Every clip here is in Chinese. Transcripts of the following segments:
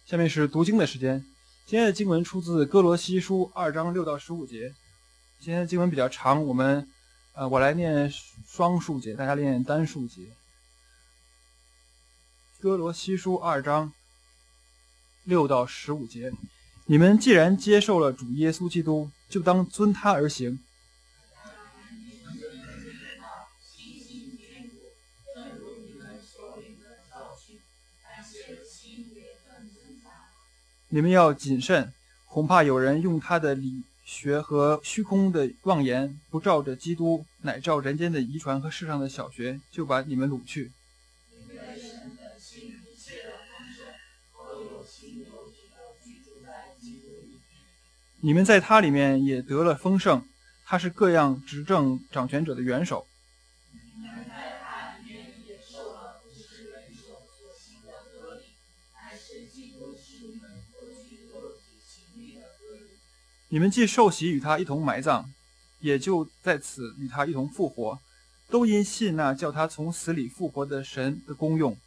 下面是读经的时间。今天的经文出自哥罗西书2章6到15节。今天的经文比较长，我来念双数节，大家念单数节。哥罗西书2章6到15节，你们既然接受了主耶稣基督，就当遵他而行。你们要谨慎，恐怕有人用他的理学和虚空的妄言，不照着基督，乃照人间的遗传和世上的小学，就把你们掳去。你们在他里面也得了丰盛，他是各样执政掌权者的元首。你们既受洗与他一同埋葬，也就在此与他一同复活，都因信那叫他从死里复活的神的功用。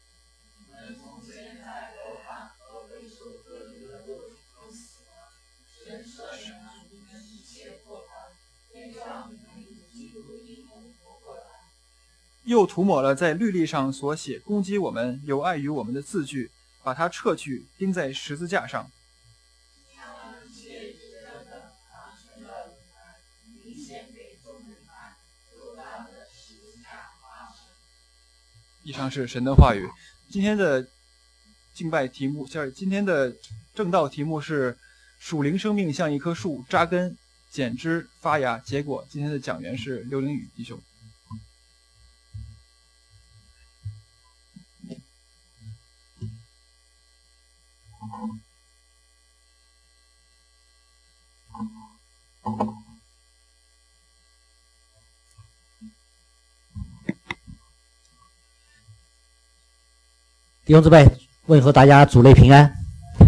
又涂抹了在律例上所写攻击我们有碍于我们的字句，把它撤去，钉在十字架上。以上是神的话语。今天的敬拜题目，今天的正道题目是属灵生命像一棵树，扎根、剪枝、发芽、结果。今天的讲员是刘凌宇弟兄。 弟兄姊妹，问候大家主内平安。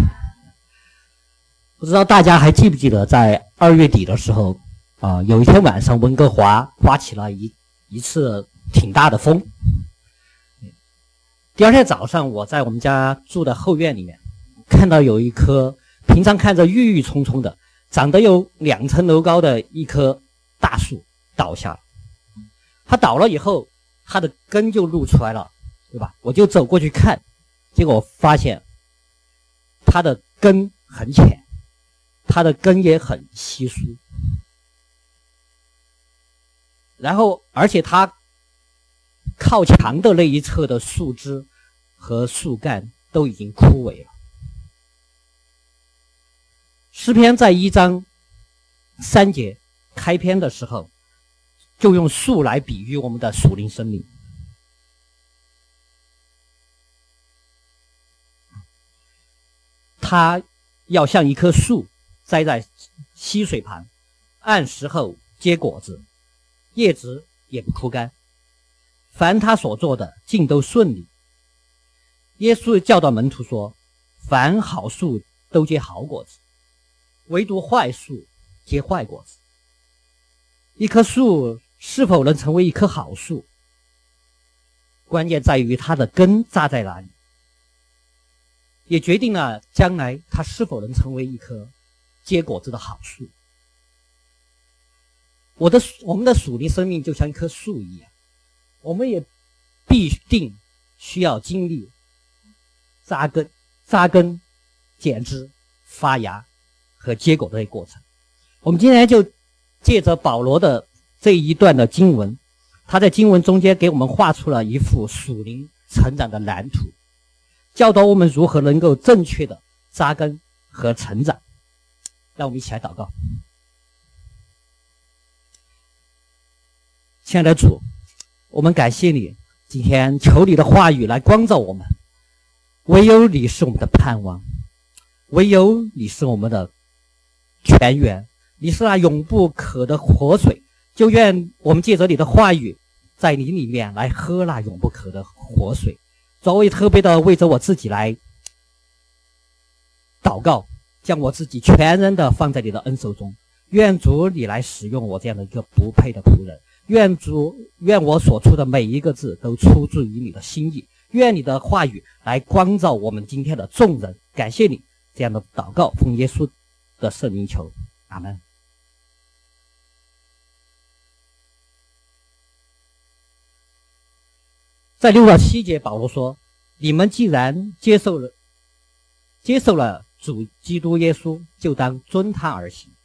不知道大家还记不记得，在2月底的时候，有一天晚上，温哥华刮起了一次挺大的风。第二天早上，我在我们家住的后院里面，看到有一棵平常看着郁郁葱葱的，长得有2层楼高的一棵大树倒下了。它倒了以后，它的根就露出来了，对吧？我就走过去看。结果我发现它的根很浅，它的根也很稀疏，然后而且它靠墙的那一侧的树枝和树干都已经枯萎了。诗篇在1章3节开篇的时候，就用树来比喻我们的属灵生命。它要像一棵树栽在溪水旁，按时候结果子，叶子也不枯干，凡他所做的尽都顺利。耶稣教导门徒说，凡好树都结好果子，唯独坏树结坏果子。一棵树是否能成为一棵好树，关键在于它的根扎在哪里，也决定了将来它是否能成为一棵结果子的好树。我们的属灵生命就像一棵树一样，我们也必定需要经历扎根、剪枝、发芽和结果的过程。我们今天就借着保罗的这一段的经文，他在经文中间给我们画出了一幅属灵成长的蓝图，教导我们如何能够正确的扎根和成长。让我们一起来祷告。亲爱的主，我们感谢你，今天求你的话语来光照我们。唯有你是我们的盼望，唯有你是我们的泉源，你是那永不渴的活水。就愿我们借着你的话语，在你里面来喝那永不渴的活水。主，我也特别的为着我自己来祷告，将我自己全然的放在你的恩手中。愿主你来使用我这样的一个不配的仆人。愿我所出的每一个字都出自于你的心意。 愿你的话语来光照我们今天的众人。感谢你这样的祷告，奉耶稣的圣名求，阿们。在6到7节，保罗说：你们既然接受了主基督耶稣，就当遵他而行。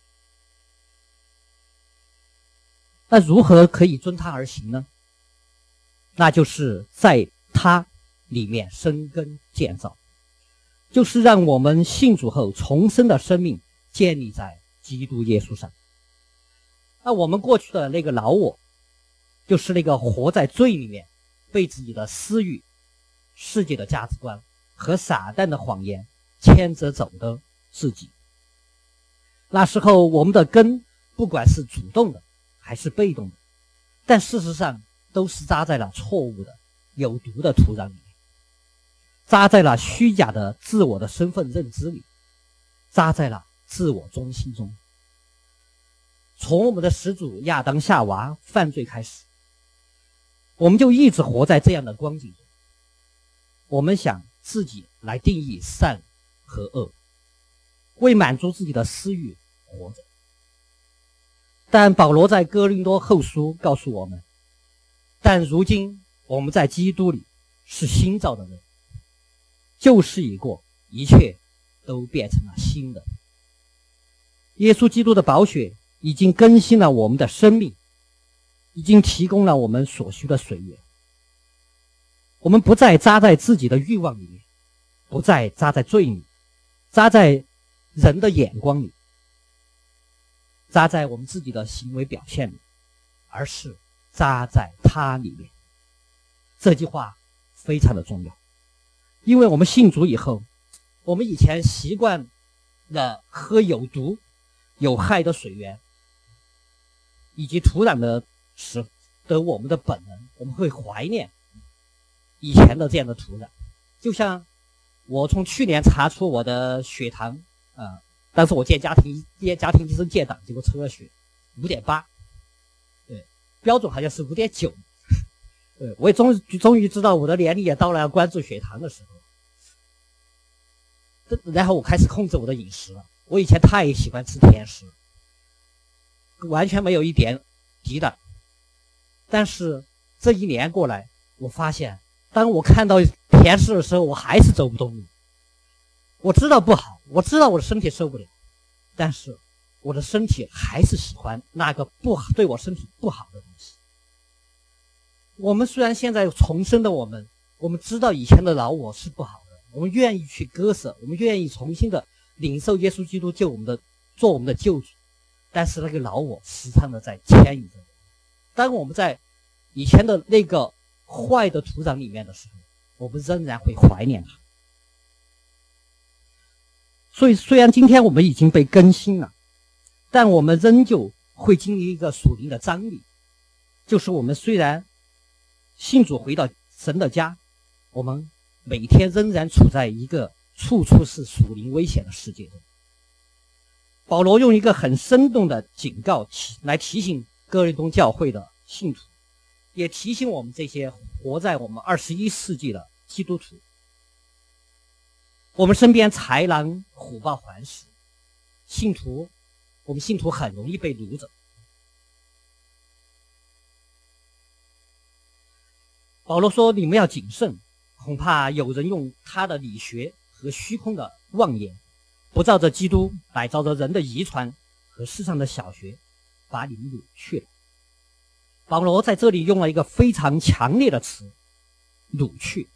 那如何可以遵他而行呢？那就是在他里面生根建造，就是让我们信主后重生的生命建立在基督耶稣上。那我们过去的那个老我，就是那个活在罪里面，被自己的私欲、世界的价值观和撒旦的谎言牵着走的自己。那时候我们的根不管是主动的还是被动的，但事实上都是扎在了错误的有毒的土壤里面，扎在了虚假的自我的身份认知里，扎在了自我中心中。从我们的始祖亚当夏娃犯罪开始，我们就一直活在这样的光景中。我们想自己来定义善和恶，为满足自己的私欲活着。但保罗在哥林多后书告诉我们，但如今我们在基督里是新造的人，旧事已过，一切都变成了新的。耶稣基督的宝血已经更新了我们的生命，已经提供了我们所需的水源。我们不再扎在自己的欲望里面，不再扎在罪里，扎在人的眼光里，扎在我们自己的行为表现里，而是扎在他里面。这句话非常的重要，因为我们信主以后，我们以前习惯了喝有毒有害的水源以及土壤的使得我们的本能，我们会怀念以前的这样的土壤。就像我从去年查出我的血糖但是我见家庭医生建档，结果测了血 5.8， 对，标准好像是 5.9。 对，我也终于知道我的年龄也到了要关注血糖的时候。然后我开始控制我的饮食了。我以前太喜欢吃甜食，完全没有一点抵挡。但是这一年过来，我发现当我看到甜食的时候，我还是走不动路。我知道不好，我知道我的身体受不了，但是我的身体还是喜欢那个对我身体不好的东西。我们虽然现在重生的我们知道以前的老我是不好的，我们愿意去割舍，我们愿意重新的领受耶稣基督做我们的救主，但是那个老我时常的在牵引着我们。当我们在以前的那个坏的土壤里面的时候，我们仍然会怀念它。所以虽然今天我们已经被更新了，但我们仍旧会经历一个属灵的张力，就是我们虽然信主回到神的家，我们每天仍然处在一个处处是属灵危险的世界中。保罗用一个很生动的警告来提醒哥林多教会的信徒，也提醒我们这些活在我们21世纪的基督徒。我们身边豺狼虎豹环视，我们信徒很容易被掳走。保罗说，你们要谨慎，恐怕有人用他的理学和虚空的妄言，不照着基督，乃照着人的遗传和世上的小学，把你们掳去了。保罗在这里用了一个非常强烈的词，掳去。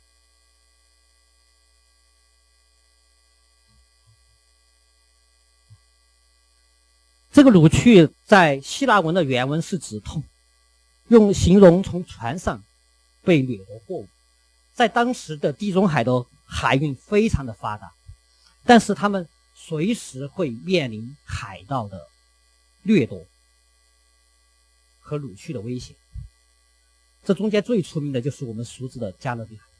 这个掳去在希腊文的原文是指用形容从船上被掠夺货物。在当时的地中海的海运非常的发达，但是他们随时会面临海盗的掠夺和掳去的危险。这中间最出名的就是我们熟知的加勒比海。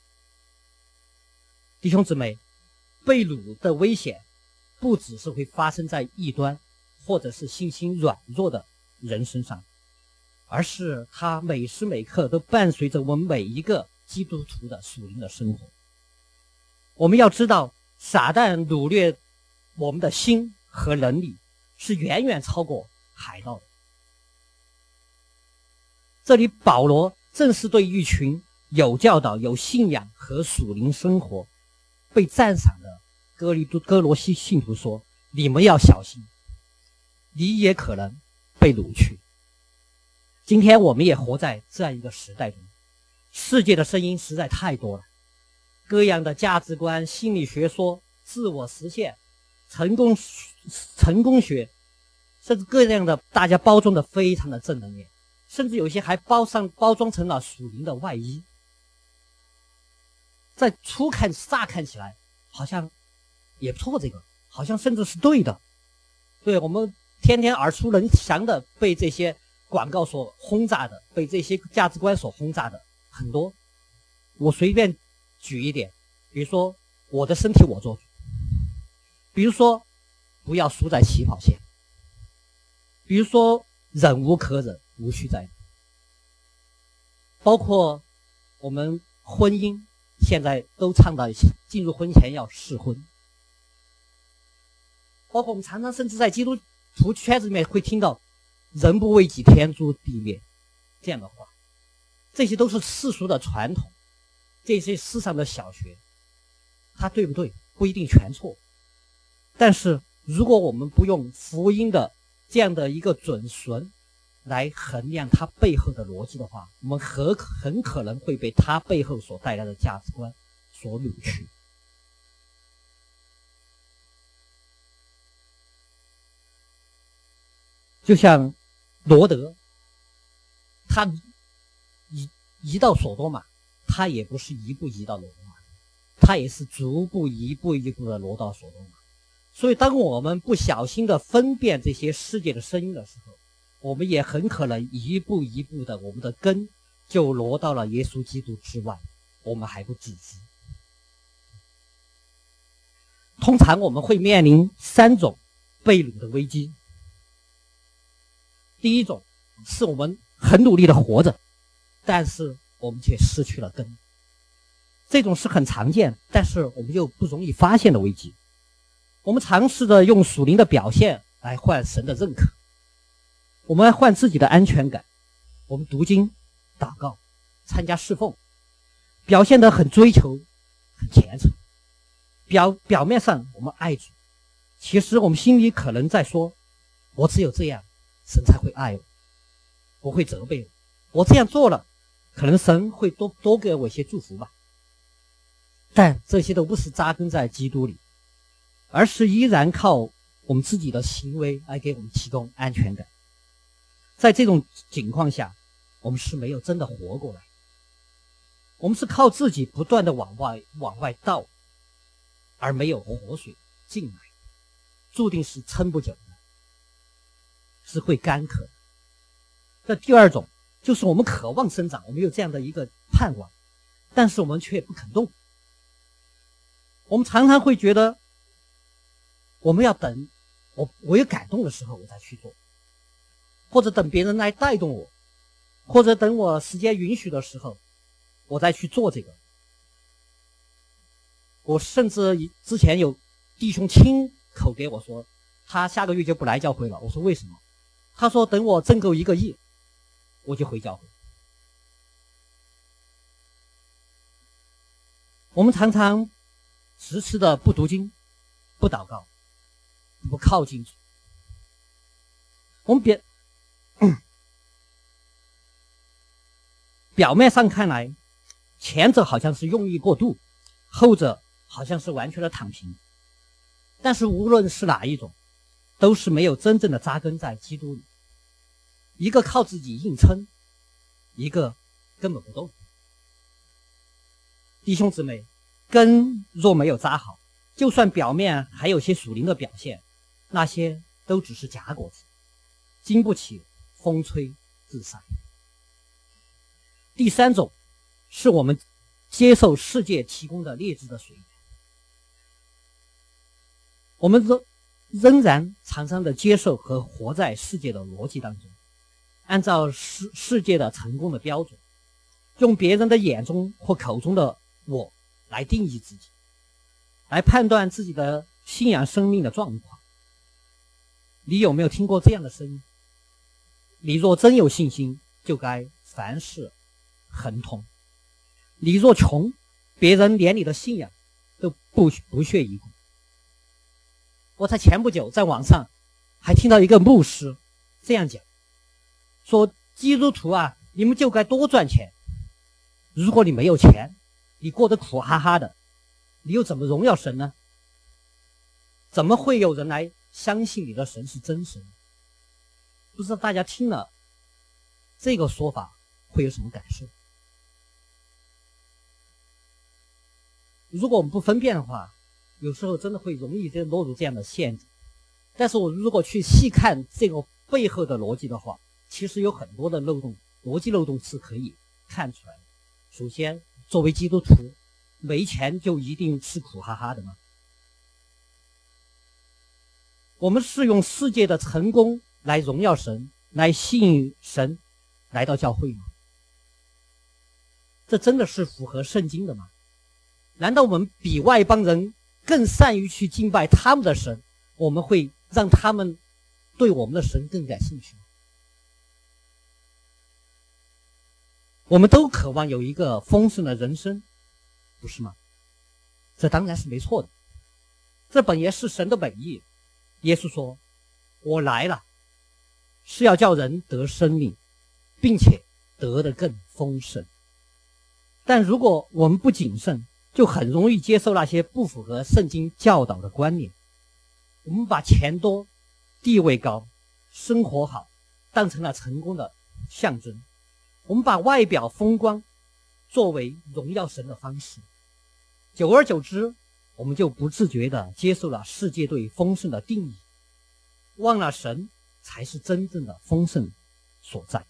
弟兄姊妹，被掳的危险不只是会发生在异端或者是信心软弱的人身上，而是它每时每刻都伴随着我们每一个基督徒的属灵的生活。我们要知道，撒旦掳掠我们的心和能力是远远超过海盗的。这里保罗正是对一群有教导、有信仰和属灵生活被赞赏的哥罗西信徒说：你们要小心，你也可能被掳去。今天我们也活在这样一个时代中，世界的声音实在太多了，各样的价值观、心理学说、自我实现、成功学，甚至各样的大家包装的非常的正能量，甚至有些还包装成了属灵的外衣。在乍看起来好像也不错，这个好像甚至是对的。对，我们天天耳熟能详的被这些广告所轰炸的，被这些价值观所轰炸的很多。我随便举一点，比如说我的身体我做主，比如说不要输在起跑线，比如说忍无可忍，无需再忍，包括我们婚姻现在都倡导进入婚前要试婚，包括我们常常甚至在基督徒圈子里面会听到人不为己天诛地灭这样的话。这些都是世俗的传统，这些世上的小学，它对不对不一定全错，但是如果我们不用福音的这样的一个准绳来衡量它背后的逻辑的话，我们很可能会被它背后所带来的价值观所扭曲。就像罗德，他移到索多玛，他也不是一步移到罗马，他也是逐步一步的挪到索多玛。所以当我们不小心的分辨这些世界的声音的时候，我们也很可能一步的，我们的根就挪到了耶稣基督之外，我们还不自知。通常我们会面临3种被掳的危机。第一种是我们很努力的活着，但是我们却失去了根，这种是很常见，但是我们又不容易发现的危机。我们尝试着用属灵的表现来换神的认可，我们来换自己的安全感。我们读经、祷告、参加侍奉，表现得很追求、很虔诚。表面上我们爱主，其实我们心里可能在说：我只有这样，神才会爱我，不会责备我。我这样做了，可能神会多给我一些祝福吧。但这些都不是扎根在基督里，而是依然靠我们自己的行为来给我们提供安全感。在这种情况下，我们是没有真的活过来，我们是靠自己不断的往外倒，而没有活水进来，注定是撑不久的，是会干渴的。那第二种就是我们渴望生长，我们有这样的一个盼望，但是我们却不肯动。我们常常会觉得我们要等我有感动的时候我再去做，或者等别人来带动我，或者等我时间允许的时候我再去做这个。我甚至之前有弟兄亲口给我说，他下个月就不来教会了。我说为什么？他说等我挣够1个亿我就回教会。我们常常迟迟的不读经、不祷告、不靠近主。我们表面上看来，前者好像是用力过度，后者好像是完全的躺平。但是无论是哪一种，都是没有真正的扎根在基督里。一个靠自己硬撑，一个根本不动。弟兄姊妹，根若没有扎好，就算表面还有些属灵的表现，那些都只是假果子，经不起风吹日晒。第3种是我们接受世界提供的劣质的水源，我们仍然常常的接受和活在世界的逻辑当中，按照世界的成功的标准， 用别人的眼中或口中的我来定义自己，来判断自己的信仰生命的状况。你有没有听过这样的声音？你若真有信心，就该凡事亨通。你若穷，别人连你的信仰都不屑一顾。我才前不久在网上还听到一个牧师这样讲，说基督徒啊，你们就该多赚钱。如果你没有钱，你过得苦哈哈的，你又怎么荣耀神呢？怎么会有人来相信你的神是真神？不知道大家听了这个说法会有什么感受？如果我们不分辨的话，有时候真的会容易落入这样的陷阱。但是我如果去细看这个背后的逻辑的话，其实有很多的漏洞，逻辑漏洞是可以看出来的。首先，作为基督徒，没钱就一定是苦哈哈的吗？我们是用世界的成功来荣耀神，来吸引神来到教会吗？这真的是符合圣经的吗？难道我们比外邦人更善于去敬拜他们的神，我们会让他们对我们的神更感兴趣吗？我们都渴望有一个丰盛的人生，不是吗？这当然是没错的，这本也是神的本意。耶稣说，我来了是要叫人得生命，并且得得更丰盛。但如果我们不谨慎，就很容易接受那些不符合圣经教导的观念。我们把钱多、地位高、生活好当成了成功的象征，我们把外表风光作为荣耀神的方式。久而久之，我们就不自觉地接受了世界对丰盛的定义，忘了神才是真正的丰盛所在。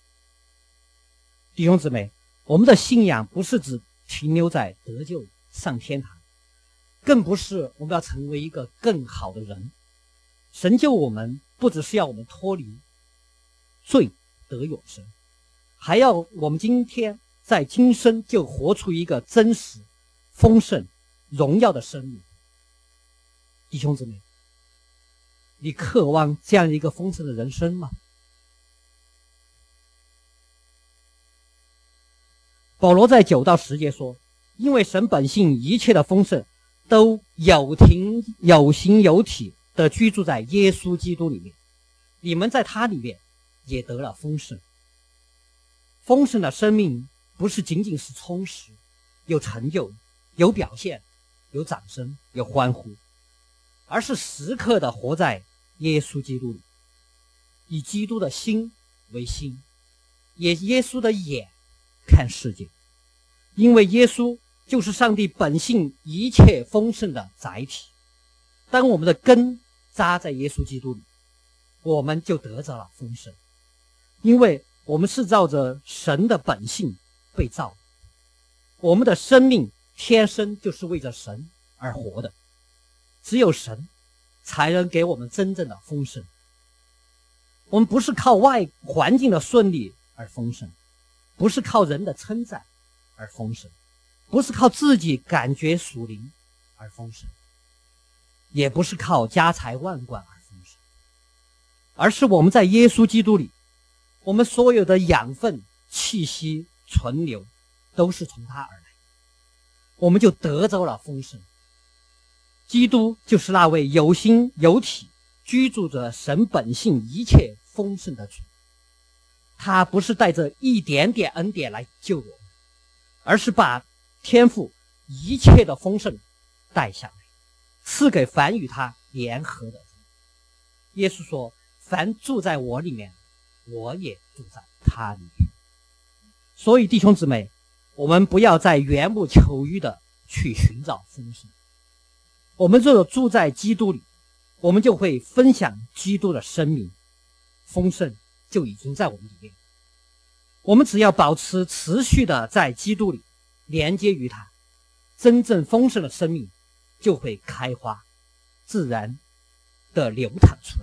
弟兄姊妹，我们的信仰不是只停留在得救上天堂，更不是我们要成为一个更好的人。神救我们不只是要我们脱离罪得永生，还要我们今天在今生就活出一个真实丰盛荣耀的生命。弟兄姊妹，你渴望这样一个丰盛的人生吗？保罗在9到10节说，因为神本性一切的丰盛都有形有体的居住在耶稣基督里面，你们在他里面也得了丰盛。丰盛的生命不是仅仅是充实、有成就、有表现、有掌声、有欢呼，而是时刻的活在耶稣基督里，以基督的心为心，以耶稣的眼看世界。因为耶稣就是上帝本性一切丰盛的载体。当我们的根扎在耶稣基督里，我们就得着了丰盛。因为我们是照着神的本性被造，我们的生命天生就是为着神而活的，只有神才能给我们真正的丰盛。我们不是靠外环境的顺利而丰盛，不是靠人的称赞而丰盛，不是靠自己感觉属灵而丰盛，也不是靠家财万贯而丰盛，而是我们在耶稣基督里，我们所有的养分、气息、存留都是从他而来，我们就得着了丰盛。基督就是那位有形有体居住着神本性一切丰盛的主，他不是带着一点点恩典来救我们，而是把天父一切的丰盛带下来，赐给凡与他联合的人。耶稣说，凡住在我里面，我也住在他里面。所以弟兄姊妹，我们不要再缘木求鱼的去寻找丰盛。我们若住在基督里，我们就会分享基督的生命，丰盛就已经在我们里面。我们只要保持持续的在基督里连接于他，真正丰盛的生命就会开花，自然的流淌出来。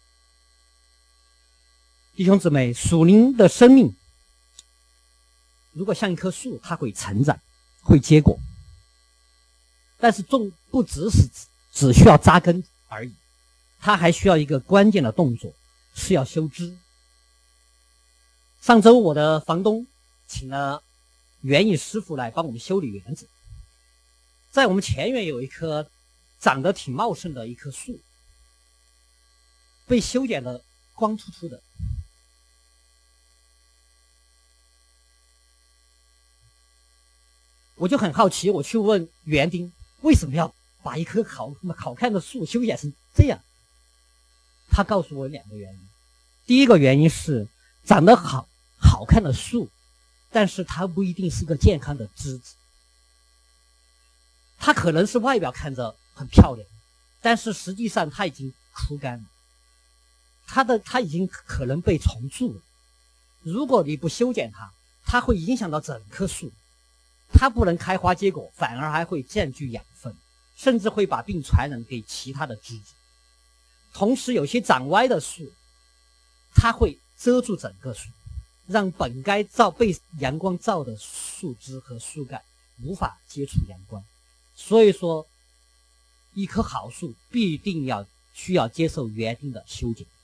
弟兄姊妹，属灵的生命如果像一棵树，它会成长，会结果。但是种不只需要扎根而已，它还需要一个关键的动作，是要修枝。上周我的房东请了园艺师傅来帮我们修理园子，在我们前院有一棵长得挺茂盛的一棵树，被修剪得光秃秃的。我就很好奇，我去问园丁为什么要把一棵好看的树修剪成这样。他告诉我2个原因。第一个原因是长得好看的树，但是它不一定是个健康的枝子。它可能是外表看着很漂亮，但是实际上它已经枯干了，它已经可能被虫蛀了。如果你不修剪它，它会影响到整棵树，它不能开花结果，反而还会占据养分，甚至会把病传染给其他的枝子。同时有些长歪的树，它会遮住整个树，让本该被阳光照的树枝和树干无法接触阳光。所以说一棵好树必定需要接受园丁的修剪。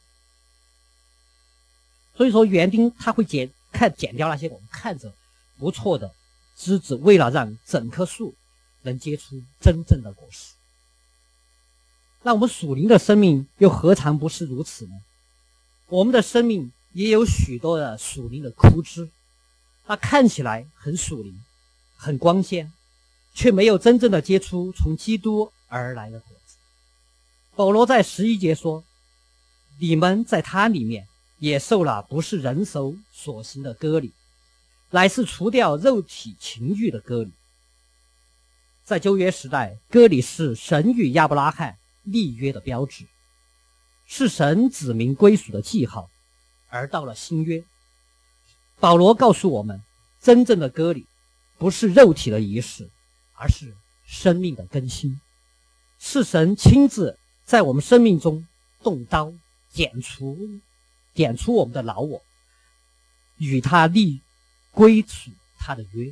所以说园丁他会剪掉那些我们看着不错的枝子，为了让整棵树能结出真正的果实。那我们属灵的生命又何尝不是如此呢？我们的生命也有许多的属灵的枯枝，它看起来很属灵，很光鲜，却没有真正的结出从基督而来的果子。保罗在11节说，你们在他里面也受了不是人手所行的割礼，乃是除掉肉体情欲的割礼。在旧约时代，割礼是神与亚伯拉罕立约的标志，是神指明归属的记号。而到了新约，保罗告诉我们，真正的割礼不是肉体的仪式，而是生命的更新，是神亲自在我们生命中动刀剪除我们的老我，与他立归属他的约。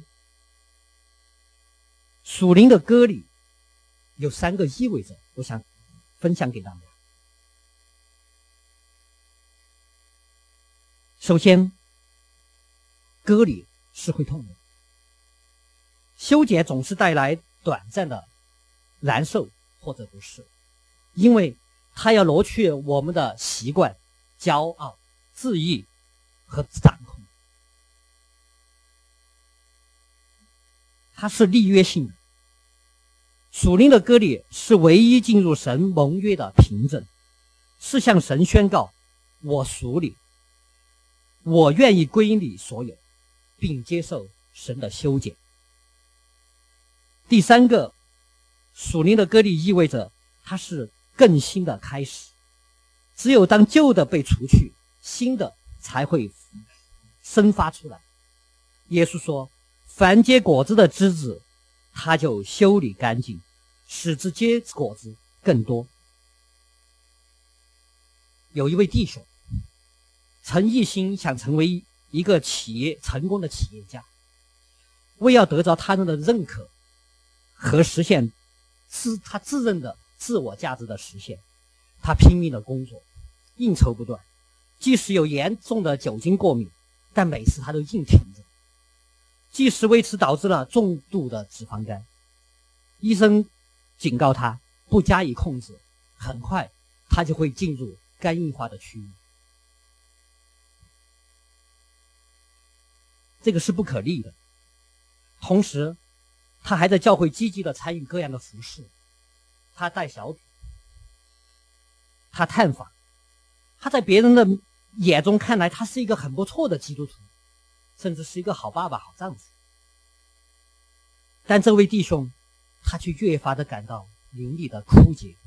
属灵的割礼有3个意味着，我想分享给大家。首先，割礼是会痛的，修剪总是带来短暂的难受或者不适，因为它要挪去我们的习惯、骄傲、自义和掌控。它是立约性的。属灵的割礼是唯一进入神盟约的凭证，是向神宣告，我属你，我愿意归你所有，并接受神的修剪。第3个，属灵的割礼意味着它是更新的开始，只有当旧的被除去，新的才会生发出来。耶稣说，凡结果子的枝子，他就修理干净，使之结果子更多。有一位弟兄曾一心想成为一个成功的企业家，为要得着他人的认可和实现他自认的自我价值的实现，他拼命的工作，应酬不断，即使有严重的酒精过敏，但每次他都硬挺着，即使为此导致了重度的脂肪肝。医生警告他不加以控制，很快他就会进入肝硬化的区域。这个是不可逆的。同时他还在教会积极的参与各样的服事，他带小组，他探访，他在别人的眼中看来他是一个很不错的基督徒，甚至是一个好爸爸好丈夫。但这位弟兄他却越发的感到灵里的枯竭，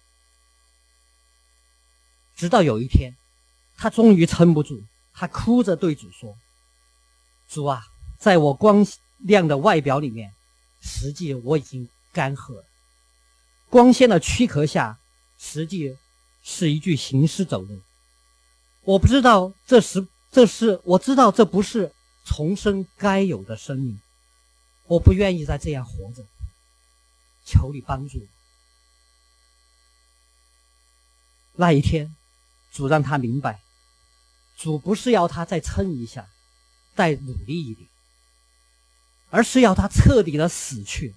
直到有一天他终于撑不住，他哭着对主说，主啊，在我光亮的外表里面，实际我已经干涸了，光鲜的躯壳下实际是一具行尸走肉。我知道这不是重生该有的生命。我不愿意再这样活着，求你帮助我。那一天，主让他明白，主不是要他再撑一下，再努力一点，而是要他彻底的死去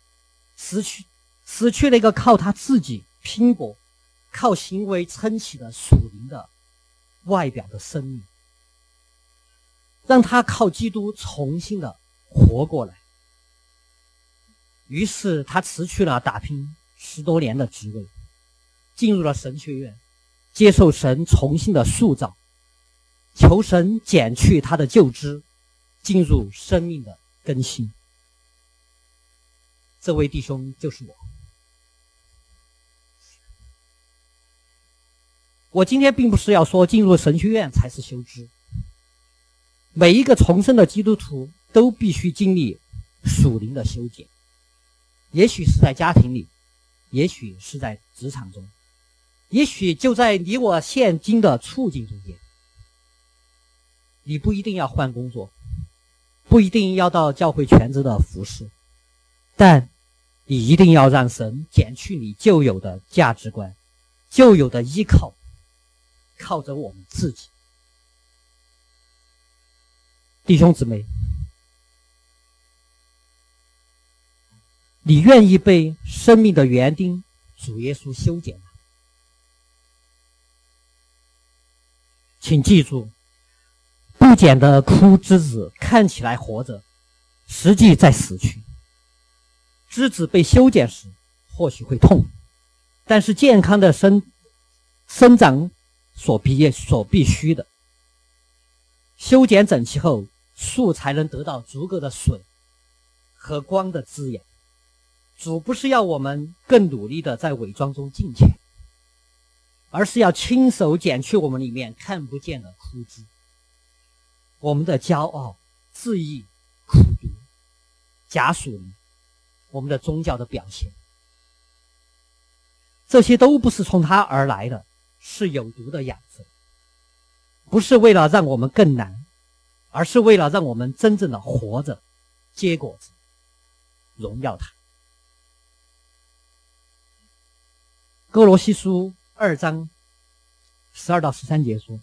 那个靠他自己拼搏、靠行为撑起的属灵的外表的生命，让他靠基督重新的活过来。于是他辞去了打拼10多年的职位，进入了神学院，接受神重新的塑造，求神剪去他的旧枝，进入生命的更新。这位弟兄就是我。我今天并不是要说进入神学院才是修枝，每一个重生的基督徒都必须经历属灵的修剪，也许是在家庭里，也许是在职场中，也许就在你我现今的处境中间。你不一定要换工作，不一定要到教会全职的服侍，但你一定要让神剪去你旧有的价值观，旧有的依靠，靠着我们自己。弟兄姊妹，你愿意被生命的园丁主耶稣修剪吗？请记住，不剪的枯枝子看起来活着，实际在死去。枝子被修剪时或许会痛，但是健康的生长所必须的。修剪整齐后，树才能得到足够的水和光的滋养。主不是要我们更努力的在伪装中敬虔，而是要亲手剪去我们里面看不见的枯枝，我们的骄傲、自义、苦毒、假属灵，我们的宗教的表现，这些都不是从他而来的，是有毒的养分，不是为了让我们更难，而是为了让我们真正的活着，结果子，荣耀他。哥罗西书2章12到13节说，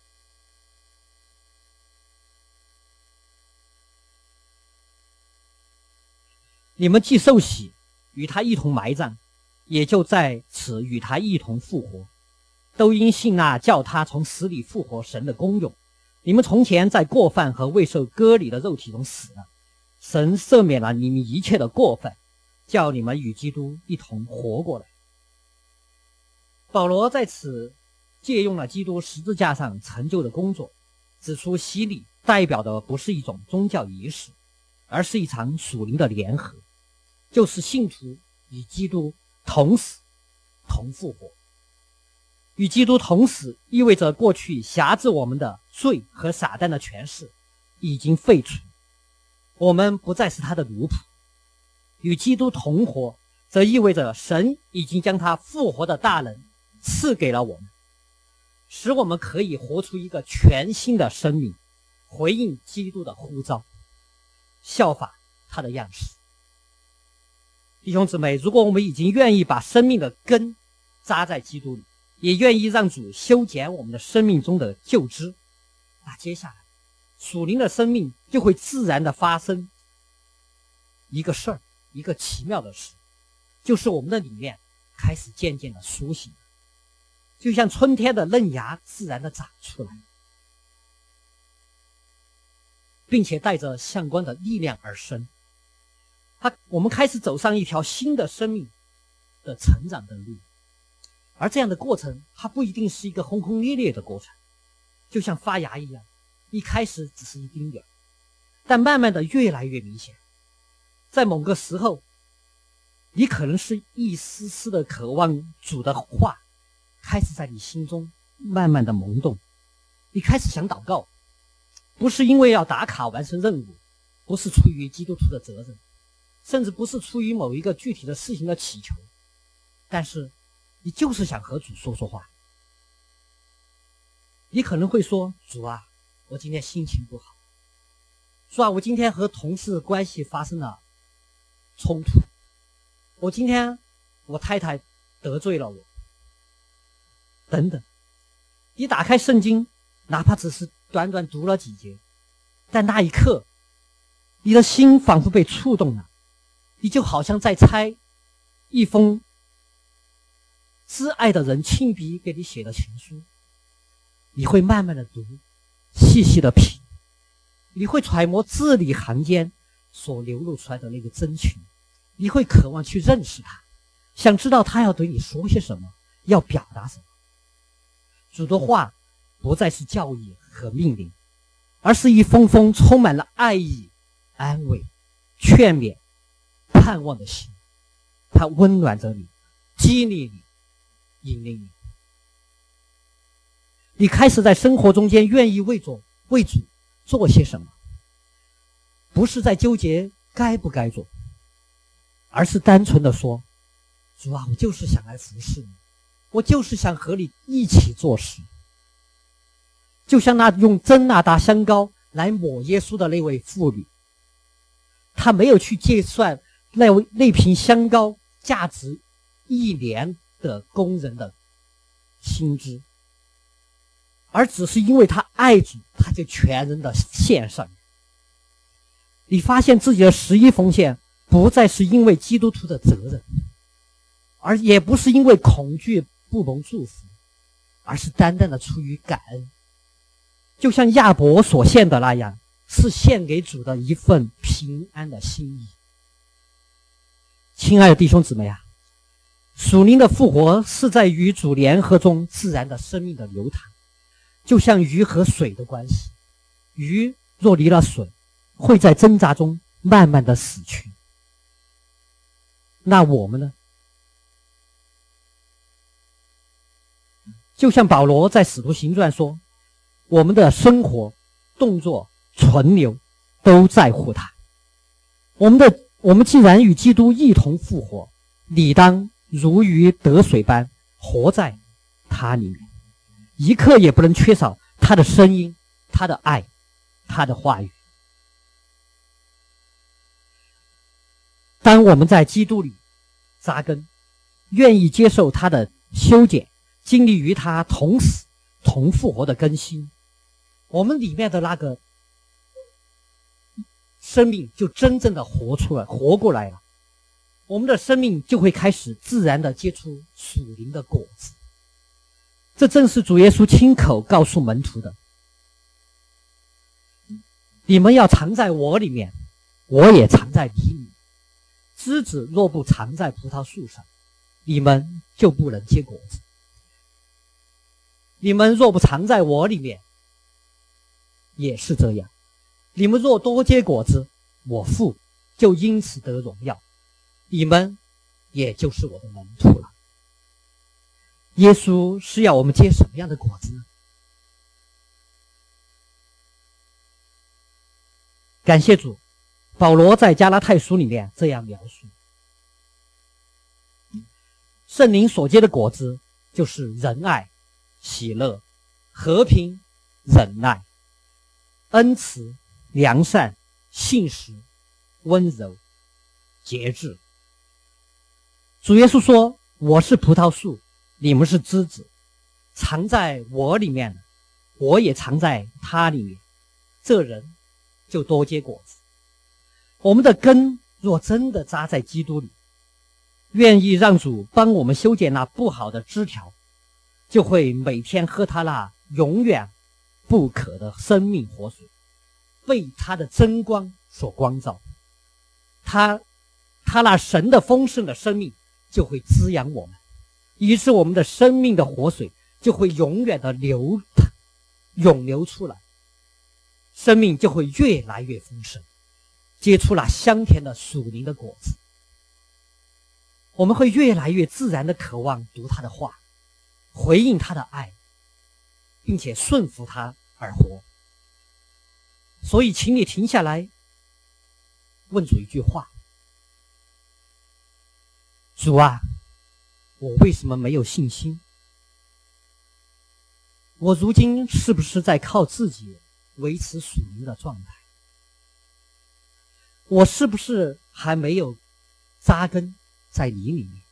你们既受洗，与他一同埋葬，也就在此与他一同复活，都因信那叫他从死里复活神的功用。你们从前在过犯和未受割礼的肉体中死了，神赦免了你们一切的过犯，叫你们与基督一同活过来。保罗在此借用了基督十字架上成就的工作，指出洗礼代表的不是一种宗教仪式，而是一场属灵的联合，就是信徒与基督同死同复活。与基督同死意味着过去辖制我们的罪和撒旦的权势已经废除，我们不再是他的奴仆。与基督同活则意味着神已经将他复活的大能赐给了我们，使我们可以活出一个全新的生命，回应基督的呼召，效法他的样式。弟兄姊妹，如果我们已经愿意把生命的根扎在基督里，也愿意让主修剪我们的生命中的旧枝，那接下来属灵的生命就会自然的发生一个事儿，一个奇妙的事，就是我们的里面开始渐渐的苏醒，就像春天的嫩芽自然的长出来，并且带着相关的力量而生。我们开始走上一条新的生命的成长的路，而这样的过程它不一定是一个轰轰烈烈的过程，就像发芽一样，一开始只是一丁点，但慢慢的越来越明显。在某个时候，你可能是一丝丝的渴望主的话开始在你心中慢慢的萌动，你开始想祷告，不是因为要打卡完成任务，不是出于基督徒的责任，甚至不是出于某一个具体的事情的祈求，但是你就是想和主说说话。你可能会说，主啊，我今天心情不好， 主啊，我今天和同事关系发生了冲突，今天我太太得罪了我，等等。你打开圣经，哪怕只是短短读了几节，但那一刻你的心仿佛被触动了，你就好像在猜一封挚爱的人亲笔给你写的情书。你会慢慢的读，细细的品，你会揣摩字里行间所流露出来的那个真情，你会渴望去认识他，想知道他要对你说些什么，要表达什么。主的话不再是教义和命令，而是一封封充满了爱意、安慰、劝勉、盼望的心。它温暖着你，激励你，引领你。你开始在生活中间愿意为主做些什么，不是在纠结该不该做，而是单纯的说，主啊，我就是想来服侍你，我就是想和你一起做事。就像那用真纳达香膏来抹耶稣的那位妇女，她没有去计算那瓶香膏价值1年的工人的薪资，而只是因为他爱主，他就全然的献上。你发现自己的11奉献不再是因为基督徒的责任，而也不是因为恐惧不蒙祝福，而是单单的出于感恩。就像亚伯所献的那样，是献给主的一份平安的心意。亲爱的弟兄姊妹啊，属灵的复活是在与主联合中自然的生命的流淌，就像鱼和水的关系。鱼若离了水，会在挣扎中慢慢的死去。那我们呢？就像保罗在使徒行传说，我们的生活、动作、存留都在乎他。我们既然与基督一同复活，理当如鱼得水般活在他里面，一刻也不能缺少他的声音、他的爱、他的话语。当我们在基督里扎根，愿意接受他的修剪，经历与他同死同复活的更新，我们里面的那个生命就真正的活过来了。我们的生命就会开始自然的结出属灵的果子。这正是主耶稣亲口告诉门徒的，你们要藏在我里面，我也藏在你里面。枝子若不藏在葡萄树上，你们就不能结果子。你们若不藏在我里面，也是这样。你们若多结果子，我父就因此得荣耀，你们也就是我的门徒了。耶稣是要我们结什么样的果子呢？感谢主，保罗在加拉太书里面这样描述，圣灵所结的果子就是仁爱、喜乐、和平、忍耐、恩慈、良善、信实、温柔、节制。主耶稣说，我是葡萄树，你们是枝子，藏在我里面，我也藏在他里面，这人就多结果子。我们的根若真的扎在基督里，愿意让主帮我们修剪那不好的枝条，就会每天喝他那永远不渴的生命活水，被他的真光所光照。他那神的丰盛的生命就会滋养我们，于是我们的生命的活水就会永远的涌流出来，生命就会越来越丰盛，结出了香甜的属灵的果子。我们会越来越自然的渴望读他的话，回应他的爱，并且顺服他而活。所以请你停下来问主一句话，主啊，我为什么没有信心？我如今是不是在靠自己维持属灵的状态？ 我是不是还没有扎根在你里面？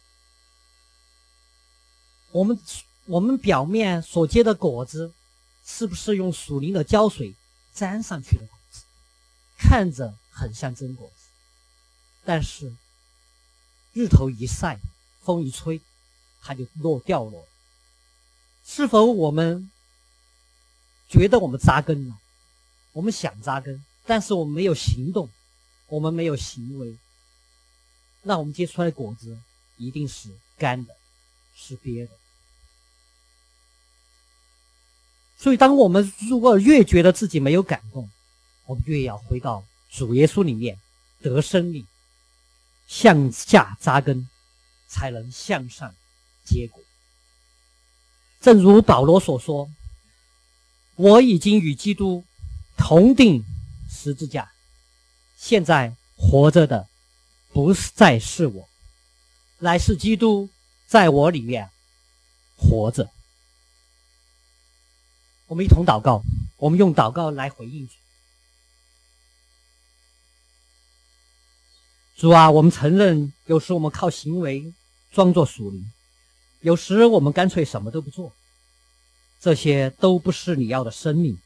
我们表面所结的果子，是不是用属灵的胶水沾上去的果子？看着很像真果子，但是日头一晒，风一吹，它就掉落了。是否我们觉得我们扎根了？我们想扎根，但是我们没有行动，我们没有行为，那我们结出来的果子一定是干的，是瘪的。所以当我们如果越觉得自己没有感动，我们越要回到主耶稣里面得生命，向下扎根，才能向上结果。正如保罗所说，我已经与基督同定十字架，现在活着的不再是我，乃是基督在我里面活着。我们一同祷告，我们用祷告来回应主。主啊，我们承认有时我们靠行为装作属灵，有时我们干脆什么都不做，这些都不是你要的生命，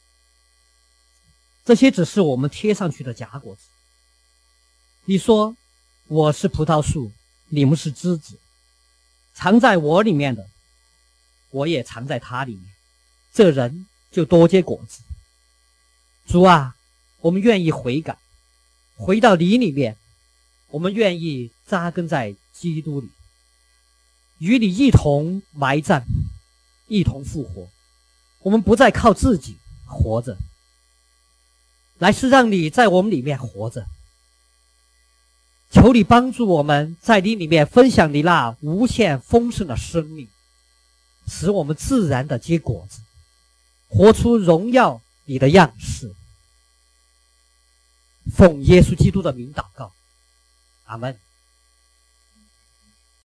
这些只是我们贴上去的假果子。你说我是葡萄树，你们是枝子，藏在我里面的，我也藏在他里面，这人就多结果子。主啊，我们愿意悔改，回到你里面，我们愿意扎根在基督里，与你一同埋葬，一同复活。我们不再靠自己活着，乃是让你在我们里面活着。求你帮助我们在你里面分享你那无限丰盛的生命，使我们自然的结果子，活出荣耀你的样式。奉耶稣基督的名祷告，阿们。